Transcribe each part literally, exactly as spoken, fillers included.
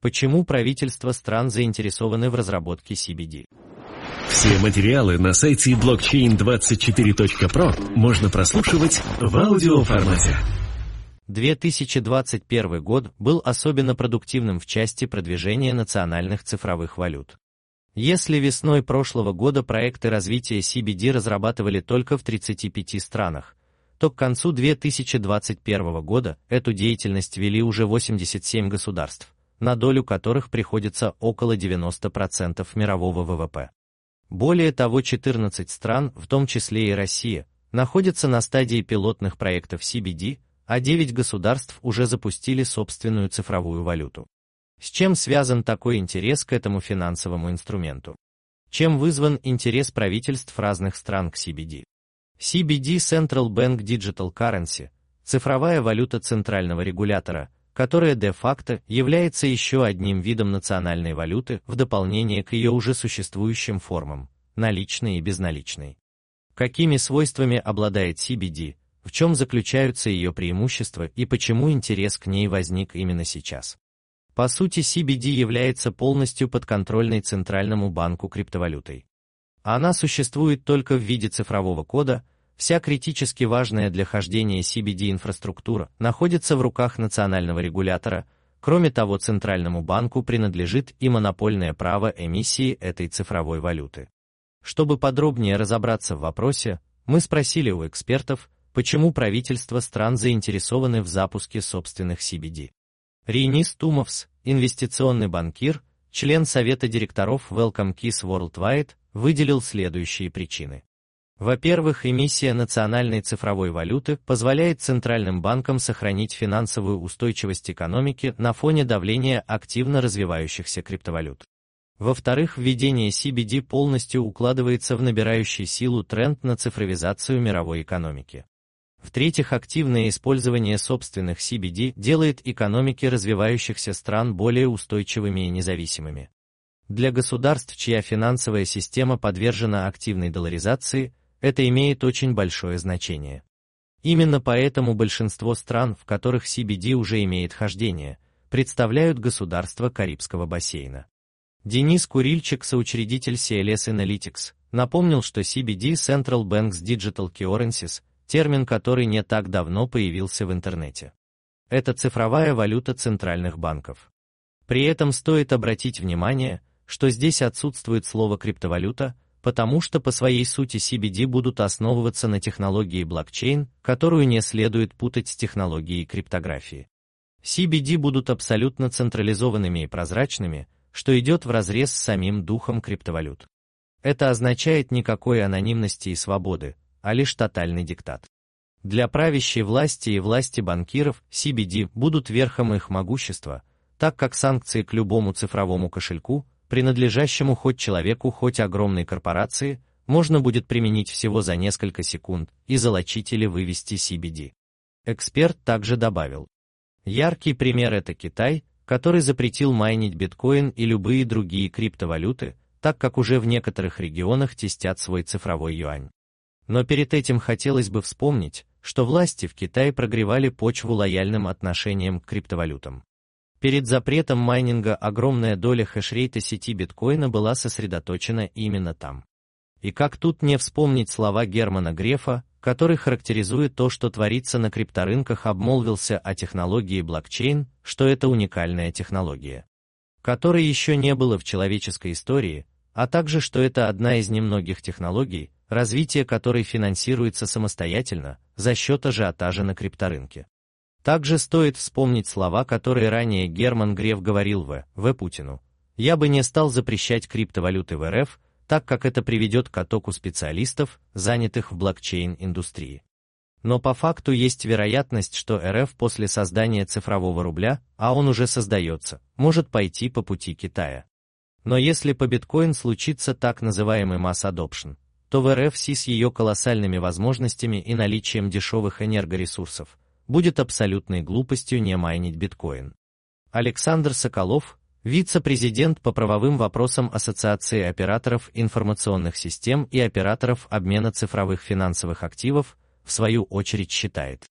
Почему правительства стран заинтересованы в разработке си би ди? Все материалы на сайте блокчейн двадцать четыре точка про можно прослушивать в аудиоформате. две тысячи двадцать первый год был особенно продуктивным в части продвижения национальных цифровых валют. Если весной прошлого года проекты развития си би ди разрабатывали только в тридцати пяти странах, то к концу две тысячи двадцать первого года эту деятельность вели уже восемьдесят семь государств, на долю которых приходится около девяноста процентов мирового вэ вэ пэ. Более того, четырнадцать стран, в том числе и Россия, находятся на стадии пилотных проектов си би ди, а девять государств уже запустили собственную цифровую валюту. С чем связан такой интерес к этому финансовому инструменту? Чем вызван интерес правительств разных стран к си би ди? си би ди Central Bank Digital Currency – цифровая валюта центрального регулятора, которая де-факто является еще одним видом национальной валюты в дополнение к ее уже существующим формам – наличной и безналичной. Какими свойствами обладает си би ди, в чем заключаются ее преимущества и почему интерес к ней возник именно сейчас? По сути, си би ди является полностью подконтрольной Центральному банку криптовалютой. Она существует только в виде цифрового кода, вся критически важная для хождения си би ди инфраструктура находится в руках национального регулятора, кроме того, Центральному банку принадлежит и монопольное право эмиссии этой цифровой валюты. Чтобы подробнее разобраться в вопросе, мы спросили у экспертов, почему правительства стран заинтересованы в запуске собственных си би ди. Рейнис Тумовс, инвестиционный банкир, член совета директоров Welcome Keys Worldwide, выделил следующие причины. Во-первых, эмиссия национальной цифровой валюты позволяет центральным банкам сохранить финансовую устойчивость экономики на фоне давления активно развивающихся криптовалют. Во-вторых, введение си би ди полностью укладывается в набирающий силу тренд на цифровизацию мировой экономики. В-третьих, активное использование собственных си би ди делает экономики развивающихся стран более устойчивыми и независимыми. Для государств, чья финансовая система подвержена активной долларизации, это имеет очень большое значение. Именно поэтому большинство стран, в которых си би ди уже имеет хождение, представляют государства Карибского бассейна. Денис Курильчик, соучредитель си эл эс Analytics, напомнил, что си би ди Central Bank's Digital Currencies – термин, который не так давно появился в интернете. Это цифровая валюта центральных банков. При этом стоит обратить внимание, что здесь отсутствует слово криптовалюта, потому что по своей сути си би ди будут основываться на технологии блокчейн, которую не следует путать с технологией криптографии. си би ди будут абсолютно централизованными и прозрачными, что идет вразрез с самим духом криптовалют. Это означает никакой анонимности и свободы, а лишь тотальный диктат. Для правящей власти и власти банкиров си би ди будут верхом их могущества, так как санкции к любому цифровому кошельку, принадлежащему хоть человеку, хоть огромной корпорации, можно будет применить всего за несколько секунд и залочить или вывести си би ди. Эксперт также добавил. Яркий пример — это Китай, который запретил майнить биткоин и любые другие криптовалюты, так как уже в некоторых регионах тестят свой цифровой юань. Но перед этим хотелось бы вспомнить, что власти в Китае прогревали почву лояльным отношением к криптовалютам. Перед запретом майнинга огромная доля хэшрейта сети биткоина была сосредоточена именно там. И как тут не вспомнить слова Германа Грефа, который характеризует то, что творится на крипторынках, обмолвился о технологии блокчейн, что это уникальная технология, которой еще не было в человеческой истории, а также что это одна из немногих технологий, развитие которой финансируется самостоятельно, за счет ажиотажа на крипторынке. Также стоит вспомнить слова, которые ранее Герман Греф говорил в. В. Путину. «Я бы не стал запрещать криптовалюты в эр эф, так как это приведет к оттоку специалистов, занятых в блокчейн-индустрии. Но по факту есть вероятность, что эр эф после создания цифрового рубля, а он уже создается, может пойти по пути Китая. Но если по биткоин случится так называемый mass adoption, то в эр эф си с ее колоссальными возможностями и наличием дешевых энергоресурсов будет абсолютной глупостью не майнить биткоин». Александр Соколов, вице-президент по правовым вопросам Ассоциации операторов информационных систем и операторов обмена цифровых финансовых активов, в свою очередь считает.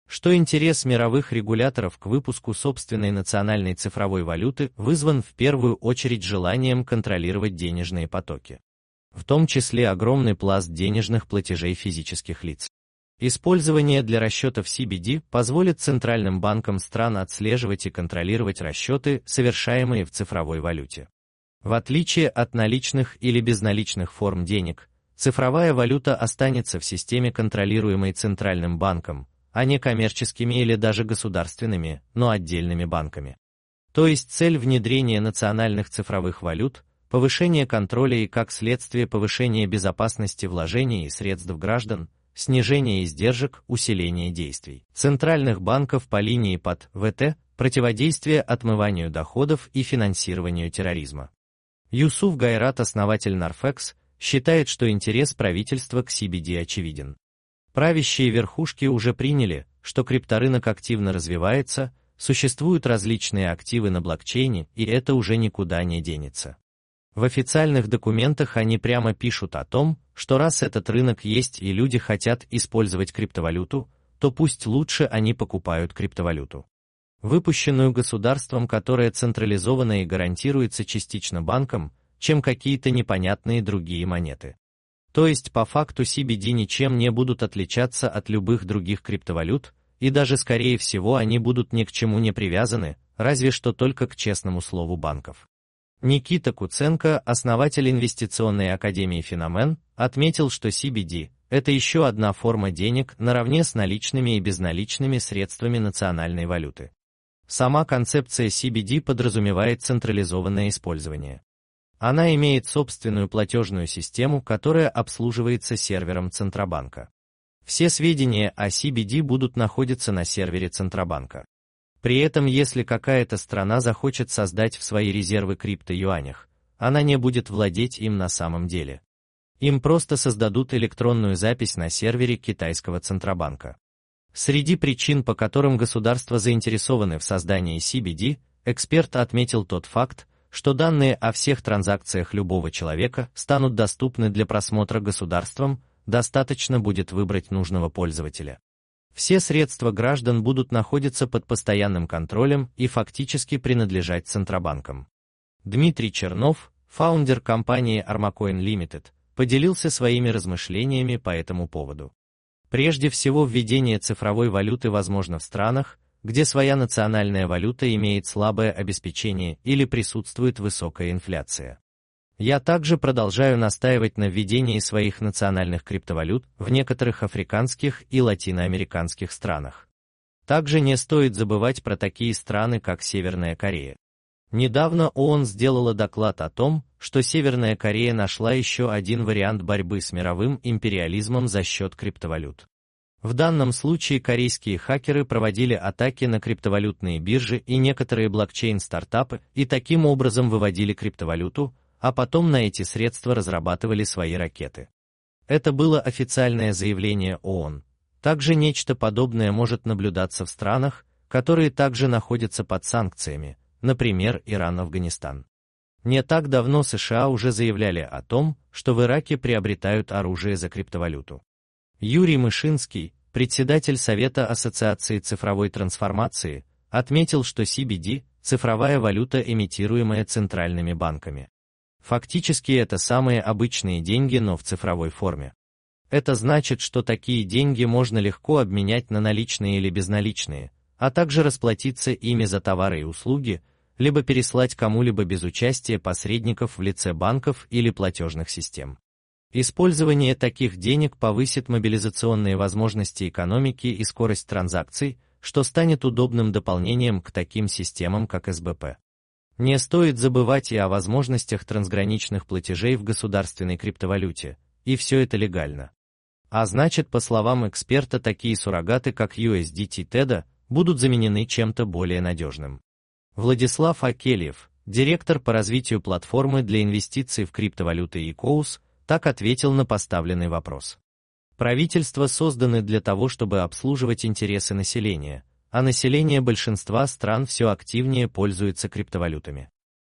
что интерес мировых регуляторов к выпуску собственной национальной цифровой валюты вызван в первую очередь желанием контролировать денежные потоки, в том числе огромный пласт денежных платежей физических лиц. Использование для расчетов си би ди позволит центральным банкам стран отслеживать и контролировать расчеты, совершаемые в цифровой валюте. В отличие от наличных или безналичных форм денег, цифровая валюта останется в системе, контролируемой центральным банком, а не коммерческими или даже государственными, но отдельными банками. То есть цель внедрения национальных цифровых валют – повышение контроля и, как следствие, повышение безопасности вложений и средств граждан, снижение издержек, усиление действий центральных банков по линии под вэ тэ, противодействие отмыванию доходов и финансированию терроризма. Юсуф Гайрат, основатель Нарфекс, считает, что интерес правительства к си би ди очевиден. Правящие верхушки уже приняли, что крипторынок активно развивается, существуют различные активы на блокчейне, и это уже никуда не денется. В официальных документах они прямо пишут о том, что раз этот рынок есть и люди хотят использовать криптовалюту, то пусть лучше они покупают криптовалюту, выпущенную государством, которая централизована и гарантируется частично банком, чем какие-то непонятные другие монеты. То есть по факту си би ди ничем не будут отличаться от любых других криптовалют, и даже скорее всего они будут ни к чему не привязаны, разве что только к честному слову банков. Никита Куценко, основатель инвестиционной академии «Феномен», отметил, что си би ди – это еще одна форма денег наравне с наличными и безналичными средствами национальной валюты. Сама концепция си би ди подразумевает централизованное использование. Она имеет собственную платежную систему, которая обслуживается сервером Центробанка. Все сведения о си би ди будут находиться на сервере Центробанка. При этом, если какая-то страна захочет создать в свои резервы крипто-юанях, она не будет владеть им на самом деле. Им просто создадут электронную запись на сервере китайского Центробанка. Среди причин, по которым государства заинтересованы в создании си би ди, эксперт отметил тот факт, что данные о всех транзакциях любого человека станут доступны для просмотра государством, достаточно будет выбрать нужного пользователя. Все средства граждан будут находиться под постоянным контролем и фактически принадлежать Центробанкам. Дмитрий Чернов, фаундер компании Armacoin Limited, поделился своими размышлениями по этому поводу. Прежде всего, введение цифровой валюты возможно в странах, где своя национальная валюта имеет слабое обеспечение или присутствует высокая инфляция. Я также продолжаю настаивать на введении своих национальных криптовалют в некоторых африканских и латиноамериканских странах. Также не стоит забывать про такие страны, как Северная Корея. Недавно ООН сделала доклад о том, что Северная Корея нашла еще один вариант борьбы с мировым империализмом за счет криптовалют. В данном случае корейские хакеры проводили атаки на криптовалютные биржи и некоторые блокчейн-стартапы и таким образом выводили криптовалюту, а потом на эти средства разрабатывали свои ракеты. Это было официальное заявление ООН. Также нечто подобное может наблюдаться в странах, которые также находятся под санкциями, например, Иран, Афганистан. Не так давно США уже заявляли о том, что в Ираке приобретают оружие за криптовалюту. Юрий Мышинский, председатель Совета Ассоциации цифровой трансформации, отметил, что си би ди – цифровая валюта, эмитируемая центральными банками. Фактически это самые обычные деньги, но в цифровой форме. Это значит, что такие деньги можно легко обменять на наличные или безналичные, а также расплатиться ими за товары и услуги, либо переслать кому-либо без участия посредников в лице банков или платежных систем. Использование таких денег повысит мобилизационные возможности экономики и скорость транзакций, что станет удобным дополнением к таким системам, как эс бэ пэ. Не стоит забывать и о возможностях трансграничных платежей в государственной криптовалюте, и все это легально. А значит, по словам эксперта, такие суррогаты, как ю эс ди ти теда, будут заменены чем-то более надежным. Владислав Акельев, директор по развитию платформы для инвестиций в криптовалюты икоус, так ответил на поставленный вопрос. Правительства созданы для того, чтобы обслуживать интересы населения, а население большинства стран все активнее пользуется криптовалютами.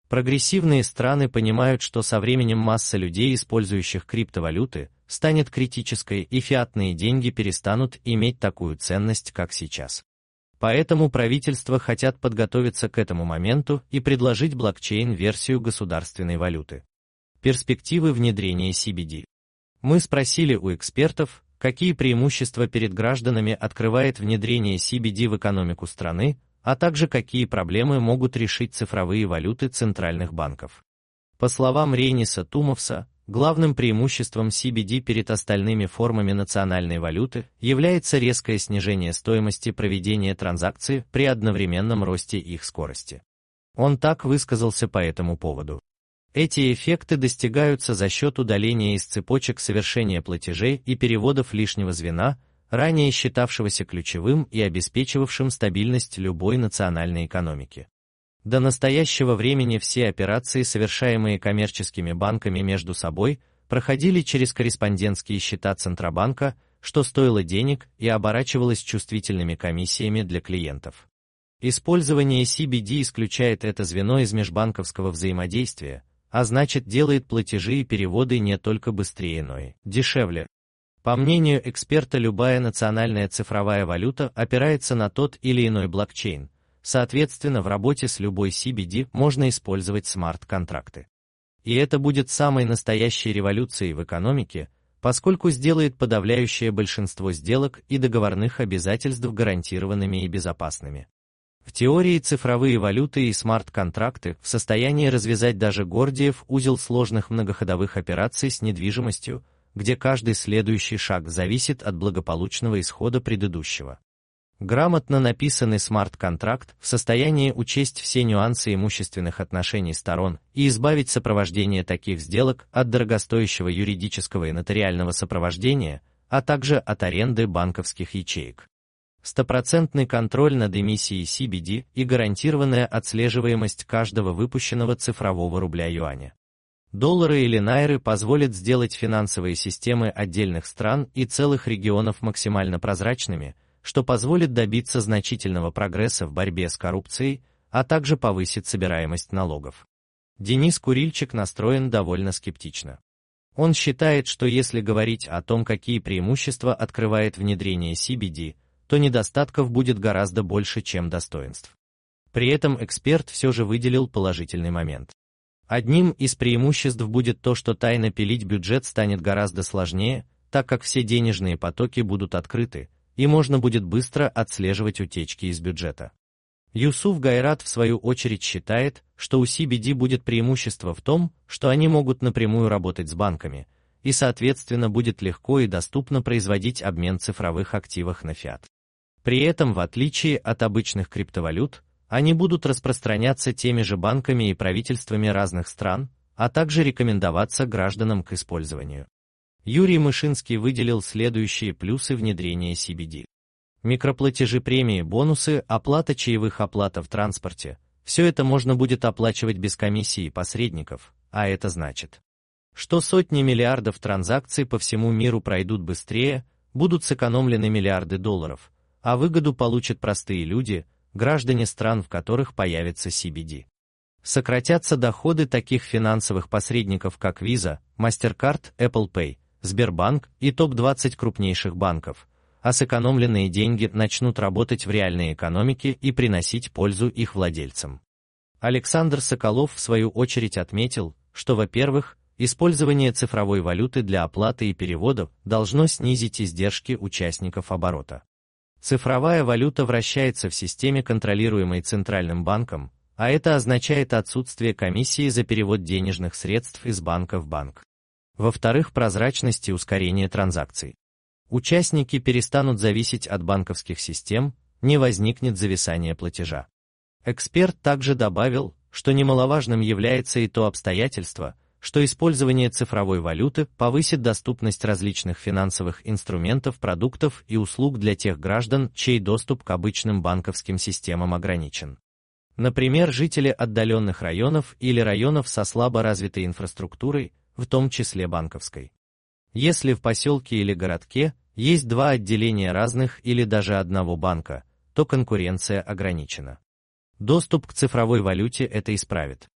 Прогрессивные страны понимают, что со временем масса людей, использующих криптовалюты, станет критической, и фиатные деньги перестанут иметь такую ценность, как сейчас. Поэтому правительства хотят подготовиться к этому моменту и предложить блокчейн-версию государственной валюты. Перспективы внедрения си би ди. Мы спросили у экспертов, какие преимущества перед гражданами открывает внедрение си би ди в экономику страны, а также какие проблемы могут решить цифровые валюты центральных банков. По словам Рейниса Тумовса, главным преимуществом си би ди перед остальными формами национальной валюты является резкое снижение стоимости проведения транзакций при одновременном росте их скорости. Он так высказался по этому поводу. Эти эффекты достигаются за счет удаления из цепочек совершения платежей и переводов лишнего звена, ранее считавшегося ключевым и обеспечивавшим стабильность любой национальной экономики. До настоящего времени все операции, совершаемые коммерческими банками между собой, проходили через корреспондентские счета Центробанка, что стоило денег и оборачивалось чувствительными комиссиями для клиентов. Использование си би ди исключает это звено из межбанковского взаимодействия, а значит делает платежи и переводы не только быстрее, но и дешевле. По мнению эксперта, любая национальная цифровая валюта опирается на тот или иной блокчейн, соответственно, в работе с любой си би ди можно использовать смарт-контракты. И это будет самой настоящей революцией в экономике, поскольку сделает подавляющее большинство сделок и договорных обязательств гарантированными и безопасными. В теории цифровые валюты и смарт-контракты в состоянии развязать даже Гордиев узел сложных многоходовых операций с недвижимостью, где каждый следующий шаг зависит от благополучного исхода предыдущего. Грамотно написанный смарт-контракт в состоянии учесть все нюансы имущественных отношений сторон и избавить сопровождение таких сделок от дорогостоящего юридического и нотариального сопровождения, а также от аренды банковских ячеек. Стопроцентный контроль над эмиссией си би ди и гарантированная отслеживаемость каждого выпущенного цифрового рубля-юаня. Доллары или найры позволят сделать финансовые системы отдельных стран и целых регионов максимально прозрачными, что позволит добиться значительного прогресса в борьбе с коррупцией, а также повысит собираемость налогов. Денис Курильчик настроен довольно скептично. Он считает, что если говорить о том, какие преимущества открывает внедрение си би ди, то недостатков будет гораздо больше, чем достоинств. При этом эксперт все же выделил положительный момент. Одним из преимуществ будет то, что тайно пилить бюджет станет гораздо сложнее, так как все денежные потоки будут открыты, и можно будет быстро отслеживать утечки из бюджета. Юсуф Гайрат в свою очередь считает, что у си би ди будет преимущество в том, что они могут напрямую работать с банками, и соответственно будет легко и доступно производить обмен цифровых активов на фиат. При этом, в отличие от обычных криптовалют, они будут распространяться теми же банками и правительствами разных стран, а также рекомендоваться гражданам к использованию. Юрий Мышинский выделил следующие плюсы внедрения си би ди. Микроплатежи, премии, бонусы, оплата чаевых, оплата в транспорте – все это можно будет оплачивать без комиссии и посредников, а это значит, что сотни миллиардов транзакций по всему миру пройдут быстрее, будут сэкономлены миллиарды долларов, а выгоду получат простые люди, граждане стран, в которых появится си би ди. Сократятся доходы таких финансовых посредников, как Visa, MasterCard, Apple Pay, Сбербанк и топ двадцать крупнейших банков, а сэкономленные деньги начнут работать в реальной экономике и приносить пользу их владельцам. Александр Соколов в свою очередь отметил, что, во-первых, использование цифровой валюты для оплаты и переводов должно снизить издержки участников оборота. Цифровая валюта вращается в системе, контролируемой Центральным банком, а это означает отсутствие комиссии за перевод денежных средств из банка в банк. Во-вторых, прозрачность и ускорение транзакций. Участники перестанут зависеть от банковских систем, не возникнет зависания платежа. Эксперт также добавил, что немаловажным является и то обстоятельство, что использование цифровой валюты повысит доступность различных финансовых инструментов, продуктов и услуг для тех граждан, чей доступ к обычным банковским системам ограничен. Например, жители отдаленных районов или районов со слабо развитой инфраструктурой, в том числе банковской. Если в поселке или городке есть два отделения разных или даже одного банка, то конкуренция ограничена. Доступ к цифровой валюте это исправит.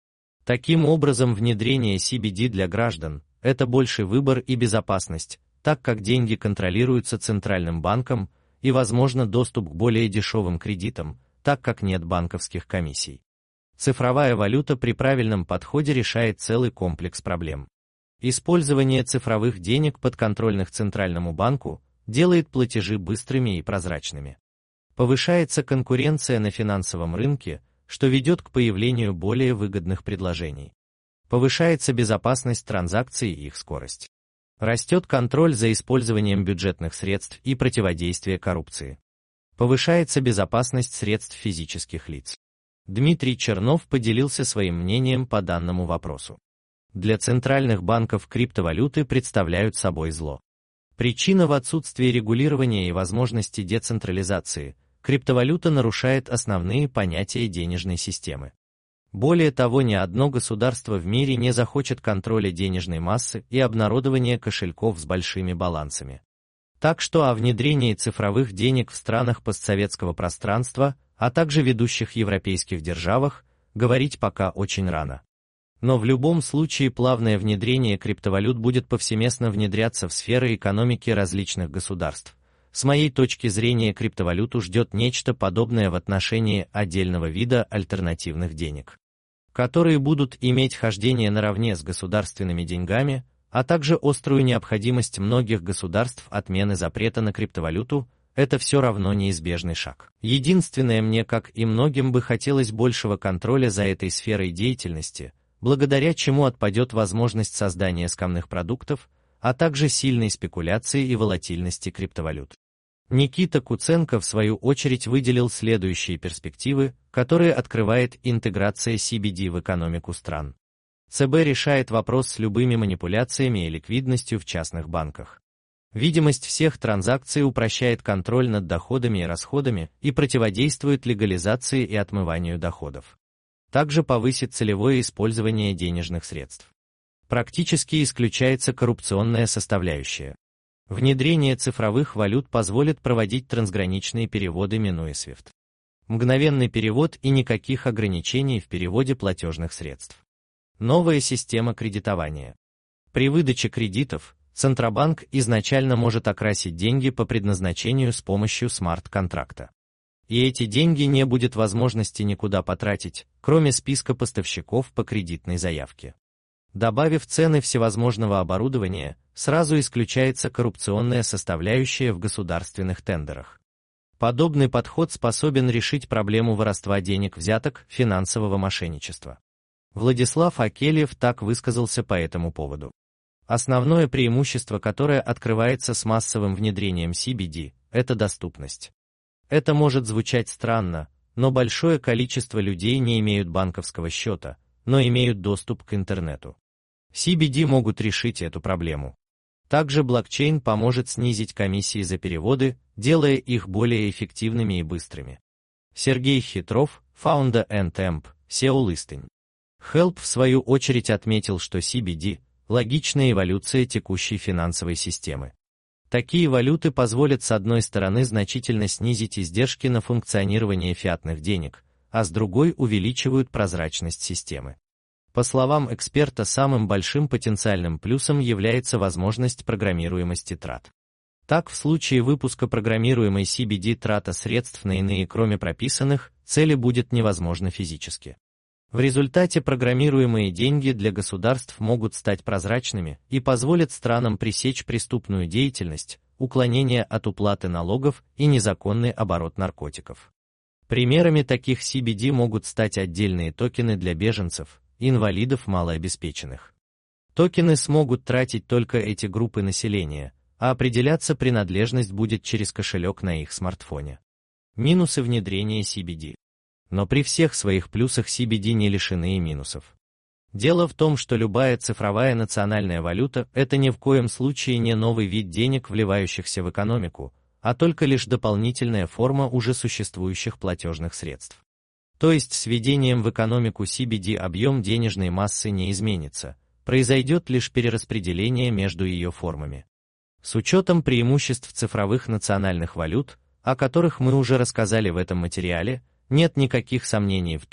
Таким образом, внедрение си би ди для граждан – это больший выбор и безопасность, так как деньги контролируются Центральным банком и возможно доступ к более дешевым кредитам, так как нет банковских комиссий. Цифровая валюта при правильном подходе решает целый комплекс проблем. Использование цифровых денег, подконтрольных Центральному банку, делает платежи быстрыми и прозрачными. Повышается конкуренция на финансовом рынке, что ведет к появлению более выгодных предложений. Повышается безопасность транзакций и их скорость. Растет контроль за использованием бюджетных средств и противодействие коррупции. Повышается безопасность средств физических лиц. Дмитрий Чернов поделился своим мнением по данному вопросу. Для центральных банков криптовалюты представляют собой зло. Причина в отсутствии регулирования и возможности децентрализации. Криптовалюта нарушает основные понятия денежной системы. Более того, ни одно государство в мире не захочет контроля денежной массы и обнародования кошельков с большими балансами. Так что о внедрении цифровых денег в странах постсоветского пространства, а также ведущих европейских державах, говорить пока очень рано. Но в любом случае плавное внедрение криптовалют будет повсеместно внедряться в сферы экономики различных государств. С моей точки зрения, криптовалюту ждет нечто подобное в отношении отдельного вида альтернативных денег, которые будут иметь хождение наравне с государственными деньгами, а также острую необходимость многих государств отмены запрета на криптовалюту. Это все равно неизбежный шаг. Единственное, мне, как и многим, бы хотелось большего контроля за этой сферой деятельности, благодаря чему отпадет возможность создания скамных продуктов, а также сильной спекуляции и волатильности криптовалют. Никита Куценко в свою очередь выделил следующие перспективы, которые открывает интеграция си би ди в экономику стран. ЦБ решает вопрос с любыми манипуляциями и ликвидностью в частных банках. Видимость всех транзакций упрощает контроль над доходами и расходами и противодействует легализации и отмыванию доходов. Также повысит целевое использование денежных средств. Практически исключается коррупционная составляющая. Внедрение цифровых валют позволит проводить трансграничные переводы, минуя свифт. Мгновенный перевод и никаких ограничений в переводе платежных средств. Новая система кредитования. При выдаче кредитов Центробанк изначально может окрасить деньги по предназначению с помощью смарт-контракта. И эти деньги не будет возможности никуда потратить, кроме списка поставщиков по кредитной заявке. Добавив цены всевозможного оборудования, сразу исключается коррупционная составляющая в государственных тендерах. Подобный подход способен решить проблему воровства денег, взяток, финансового мошенничества. Владислав Акельев так высказался по этому поводу. Основное преимущество, которое открывается с массовым внедрением си би ди, это доступность. Это может звучать странно, но большое количество людей не имеют банковского счета, но имеют доступ к интернету. си би ди могут решить эту проблему. Также блокчейн поможет снизить комиссии за переводы, делая их более эффективными и быстрыми. Сергей Хитров, Founder and Temp, сео Listing. Help в свою очередь отметил, что си би ди – логичная эволюция текущей финансовой системы. Такие валюты позволят с одной стороны значительно снизить издержки на функционирование фиатных денег, а с другой увеличивают прозрачность системы. По словам эксперта, самым большим потенциальным плюсом является возможность программируемости трат. Так, в случае выпуска программируемой си би ди трата средств на иные, кроме прописанных, цели будет невозможна физически. В результате программируемые деньги для государств могут стать прозрачными и позволят странам пресечь преступную деятельность, уклонение от уплаты налогов и незаконный оборот наркотиков. Примерами таких си би ди могут стать отдельные токены для беженцев, инвалидов, малообеспеченных. Токены смогут тратить только эти группы населения, а определяться принадлежность будет через кошелек на их смартфоне. Минусы внедрения си би ди. Но при всех своих плюсах си би ди не лишены и минусов. Дело в том, что любая цифровая национальная валюта – это ни в коем случае не новый вид денег, вливающихся в экономику, а только лишь дополнительная форма уже существующих платежных средств. То есть с введением в экономику си би ди объем денежной массы не изменится, произойдет лишь перераспределение между ее формами. С учетом преимуществ цифровых национальных валют, о которых мы уже рассказали в этом материале, нет никаких сомнений в том,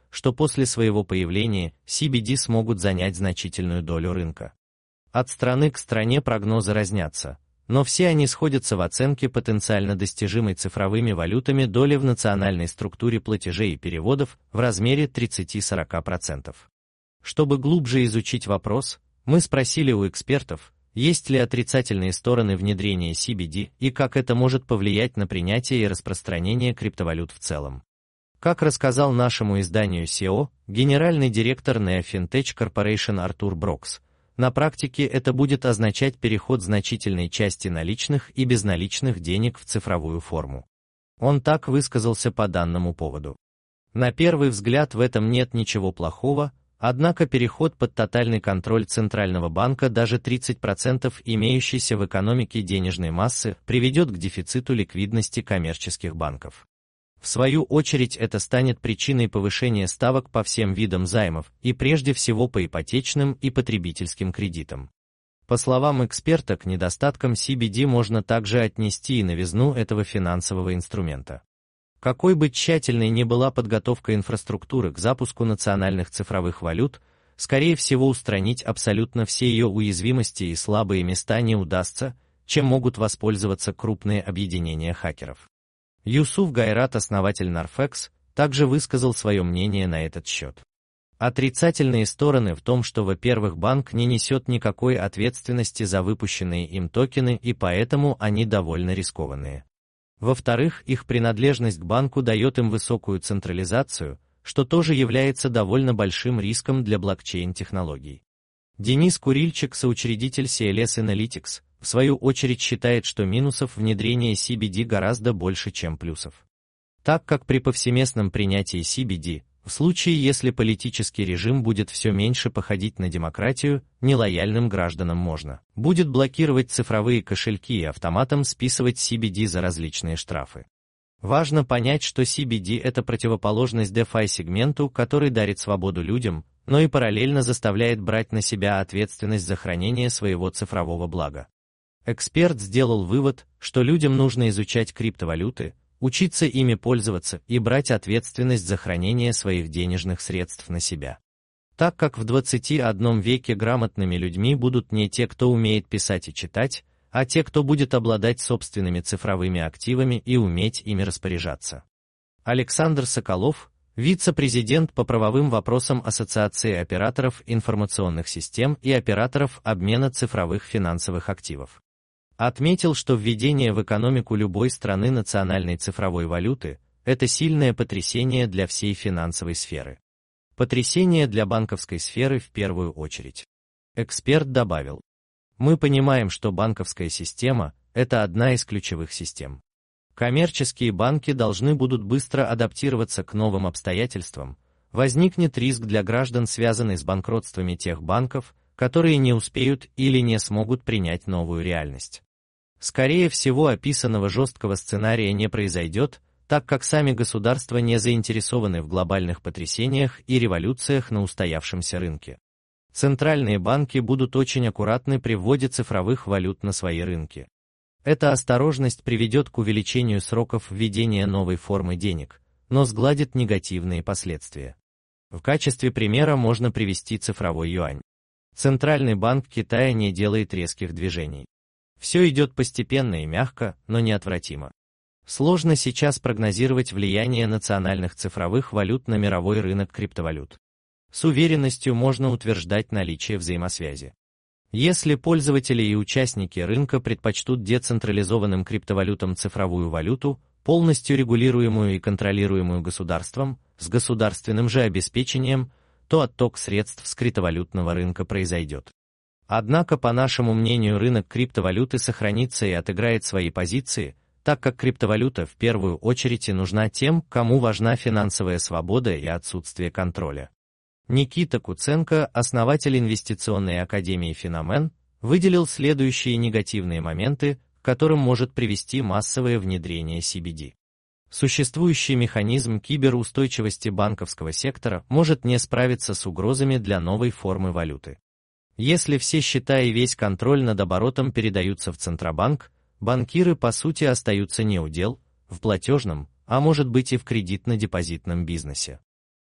что после своего появления си би ди смогут занять значительную долю рынка. От страны к стране прогнозы разнятся, но все они сходятся в оценке потенциально достижимой цифровыми валютами доли в национальной структуре платежей и переводов в размере тридцать-сорок процентов. Чтобы глубже изучить вопрос, мы спросили у экспертов, есть ли отрицательные стороны внедрения си би ди и как это может повлиять на принятие и распространение криптовалют в целом. Как рассказал нашему изданию си и о, генеральный директор NeoFintech Corporation Артур Брокс, на практике это будет означать переход значительной части наличных и безналичных денег в цифровую форму. Он так высказался по данному поводу. На первый взгляд в этом нет ничего плохого, однако переход под тотальный контроль Центрального банка даже тридцать процентов имеющейся в экономике денежной массы приведет к дефициту ликвидности коммерческих банков. В свою очередь это станет причиной повышения ставок по всем видам займов и прежде всего по ипотечным и потребительским кредитам. По словам эксперта, к недостаткам си би ди можно также отнести и новизну этого финансового инструмента. Какой бы тщательной ни была подготовка инфраструктуры к запуску национальных цифровых валют, скорее всего устранить абсолютно все ее уязвимости и слабые места не удастся, чем могут воспользоваться крупные объединения хакеров. Юсуф Гайрат, основатель Narfex, также высказал свое мнение на этот счет. Отрицательные стороны в том, что, во-первых, банк не несет никакой ответственности за выпущенные им токены и поэтому они довольно рискованные. Во-вторых, их принадлежность к банку дает им высокую централизацию, что тоже является довольно большим риском для блокчейн-технологий. Денис Курильчик, соучредитель си эл эс Analytics, в свою очередь считает, что минусов внедрения си би ди гораздо больше, чем плюсов. Так как при повсеместном принятии си би ди, в случае, если политический режим будет все меньше походить на демократию, нелояльным гражданам можно будет блокировать цифровые кошельки и автоматом списывать си би ди за различные штрафы. Важно понять, что си би ди – это противоположность DeFi-сегменту, который дарит свободу людям, но и параллельно заставляет брать на себя ответственность за хранение своего цифрового блага. Эксперт сделал вывод, что людям нужно изучать криптовалюты, учиться ими пользоваться и брать ответственность за хранение своих денежных средств на себя. Так как в двадцатом первом веке грамотными людьми будут не те, кто умеет писать и читать, а те, кто будет обладать собственными цифровыми активами и уметь ими распоряжаться. Александр Соколов, вице-президент по правовым вопросам Ассоциации операторов информационных систем и операторов обмена цифровых финансовых активов, отметил, что введение в экономику любой страны национальной цифровой валюты – это сильное потрясение для всей финансовой сферы. Потрясение для банковской сферы в первую очередь. Эксперт добавил: «Мы понимаем, что банковская система – это одна из ключевых систем. Коммерческие банки должны будут быстро адаптироваться к новым обстоятельствам, возникнет риск для граждан, связанный с банкротствами тех банков, которые не успеют или не смогут принять новую реальность. Скорее всего, описанного жесткого сценария не произойдет, так как сами государства не заинтересованы в глобальных потрясениях и революциях на устоявшемся рынке. Центральные банки будут очень аккуратны при вводе цифровых валют на свои рынки. Эта осторожность приведет к увеличению сроков введения новой формы денег, но сгладит негативные последствия. В качестве примера можно привести цифровой юань. Центральный банк Китая не делает резких движений. Все идет постепенно и мягко, но неотвратимо. Сложно сейчас прогнозировать влияние национальных цифровых валют на мировой рынок криптовалют. С уверенностью можно утверждать наличие взаимосвязи. Если пользователи и участники рынка предпочтут децентрализованным криптовалютам цифровую валюту, полностью регулируемую и контролируемую государством, с государственным же обеспечением, то отток средств с криптовалютного рынка произойдет. Однако, по нашему мнению, рынок криптовалюты сохранится и отыграет свои позиции, так как криптовалюта в первую очередь и нужна тем, кому важна финансовая свобода и отсутствие контроля. Никита Куценко, основатель инвестиционной академии Феномен, выделил следующие негативные моменты, к которым может привести массовое внедрение си би ди. Существующий механизм киберустойчивости банковского сектора может не справиться с угрозами для новой формы валюты. Если все счета и весь контроль над оборотом передаются в Центробанк, банкиры по сути остаются не у дел, в платежном, а может быть и в кредитно-депозитном бизнесе.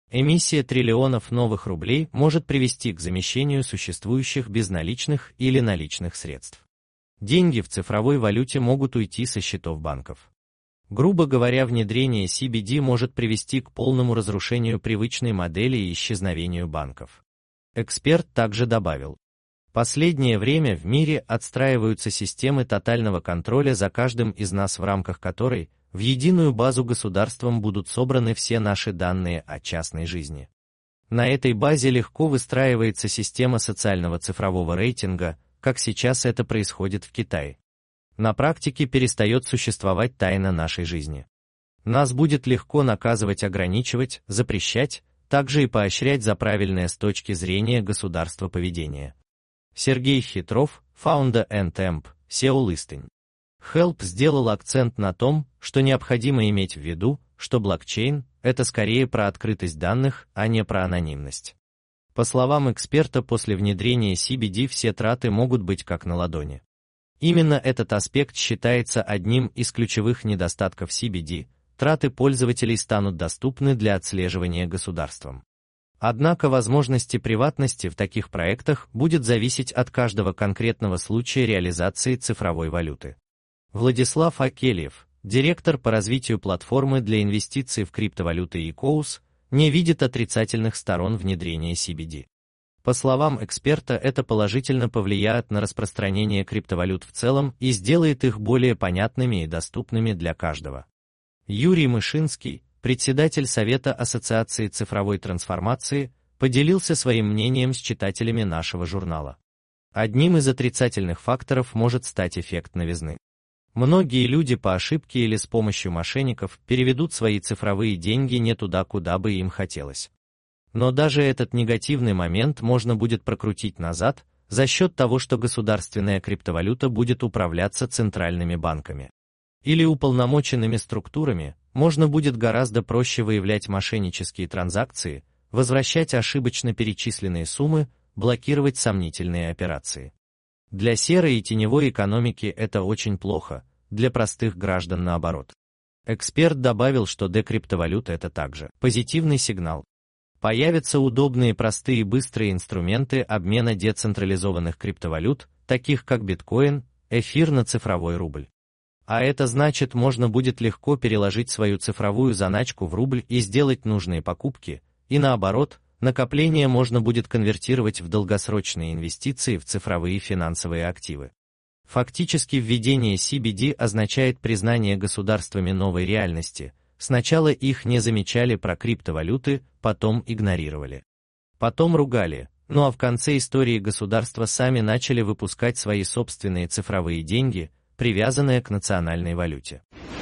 Эмиссия триллионов новых рублей может привести к замещению существующих безналичных или наличных средств. Деньги в цифровой валюте могут уйти со счетов банков. Грубо говоря, внедрение си би ди может привести к полному разрушению привычной модели и исчезновению банков. Эксперт также добавил: последнее время в мире отстраиваются системы тотального контроля за каждым из нас, в рамках которой в единую базу государством будут собраны все наши данные о частной жизни. На этой базе легко выстраивается система социального цифрового рейтинга, как сейчас это происходит в Китае. На практике перестает существовать тайна нашей жизни. Нас будет легко наказывать, ограничивать, запрещать, также и поощрять за правильное с точки зрения государства поведение. Сергей Хитров, Founder and Temp, сео Listing. Help сделал акцент на том, что необходимо иметь в виду, что блокчейн – это скорее про открытость данных, а не про анонимность. По словам эксперта, после внедрения си би ди все траты могут быть как на ладони. Именно этот аспект считается одним из ключевых недостатков си би ди – траты пользователей станут доступны для отслеживания государством. Однако возможности приватности в таких проектах будет зависеть от каждого конкретного случая реализации цифровой валюты. Владислав Акельев, директор по развитию платформы для инвестиций в криптовалюты Ecous, не видит отрицательных сторон внедрения си би ди. По словам эксперта, это положительно повлияет на распространение криптовалют в целом и сделает их более понятными и доступными для каждого. Юрий Мышинский, председатель Совета Ассоциации цифровой трансформации, поделился своим мнением с читателями нашего журнала. Одним из отрицательных факторов может стать эффект новизны. Многие люди по ошибке или с помощью мошенников переведут свои цифровые деньги не туда, куда бы им хотелось. Но даже этот негативный момент можно будет прокрутить назад за счет того, что государственная криптовалюта будет управляться центральными банками или уполномоченными структурами. Можно будет гораздо проще выявлять мошеннические транзакции, возвращать ошибочно перечисленные суммы, блокировать сомнительные операции. Для серой и теневой экономики это очень плохо, для простых граждан наоборот. Эксперт добавил, что декриптовалюта – это также позитивный сигнал. Появятся удобные, простые и быстрые инструменты обмена децентрализованных криптовалют, таких как биткоин, эфир на цифровой рубль. А это значит, можно будет легко переложить свою цифровую заначку в рубль и сделать нужные покупки, и наоборот, накопление можно будет конвертировать в долгосрочные инвестиции в цифровые финансовые активы. Фактически введение си би ди означает признание государствами новой реальности. Сначала их не замечали про криптовалюты, потом игнорировали. Потом ругали, ну а в конце истории государства сами начали выпускать свои собственные цифровые деньги, привязанные к национальной валюте.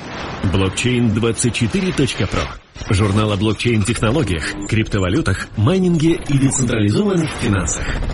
блокчейн двадцать четыре точка про. Журнал о блокчейн-технологиях, криптовалютах, майнинге и децентрализованных финансах.